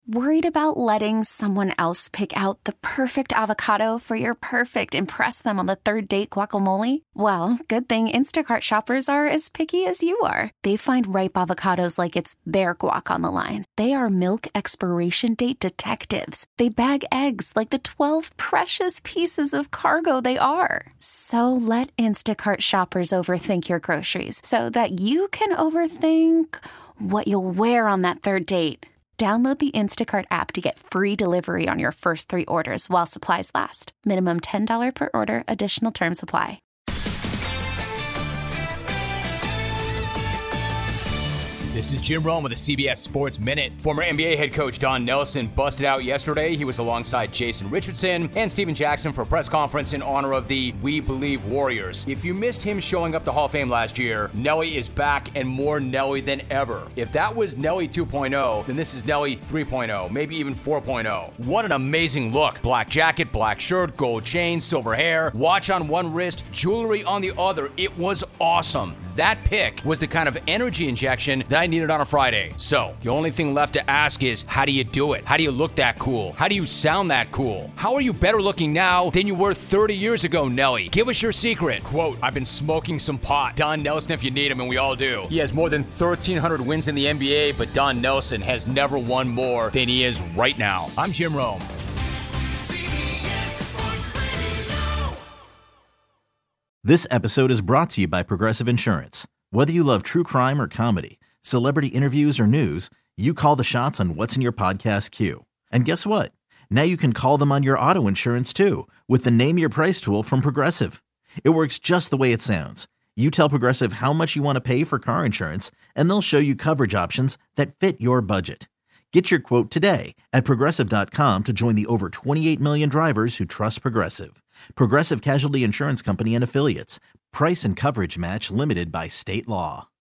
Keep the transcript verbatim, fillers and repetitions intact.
Worried about letting someone else pick out the perfect avocado for your perfect impress them on the third date guacamole? Well, good thing Instacart shoppers are as picky as you are. They find ripe avocados like it's their guac on the line. They are milk expiration date detectives. They bag eggs like the twelve precious pieces of cargo they are. So let Instacart shoppers overthink your groceries so that you can overthink what you'll wear on that third date. Download the Instacart app to get free delivery on your first three orders while supplies last. Minimum ten dollars per order. Additional terms apply. This is Jim Rome with the C B S Sports Minute. Former N B A head coach Don Nelson busted out yesterday. He was alongside Jason Richardson and Steven Jackson for a press conference in honor of the We Believe Warriors. If you missed him showing up to Hall of Fame last year, Nelly is back and more Nelly than ever. If that was Nelly two point oh, then this is Nelly three point oh, maybe even four point oh. What an amazing look. Black jacket, black shirt, gold chain, silver hair, watch on one wrist, jewelry on the other. It was awesome. That pick was the kind of energy injection that I needed on a Friday. So, the only thing left to ask is, how do you do it? How do you look that cool? How do you sound that cool? How are you better looking now than you were thirty years ago, Nelly? Give us your secret. Quote, I've been smoking some pot. Don Nelson if you need him, and we all do. He has more than thirteen hundred wins in the N B A, but Don Nelson has never won more than he is right now. I'm Jim Rome. This episode is brought to you by Progressive Insurance. Whether you love true crime or comedy, celebrity interviews or news, you call the shots on what's in your podcast queue. And guess what? Now you can call them on your auto insurance too with the Name Your Price tool from Progressive. It works just the way it sounds. You tell Progressive how much you want to pay for car insurance, and they'll show you coverage options that fit your budget. Get your quote today at Progressive dot com to join the over twenty-eight million drivers who trust Progressive. Progressive Casualty Insurance Company and Affiliates. Price and coverage match limited by state law.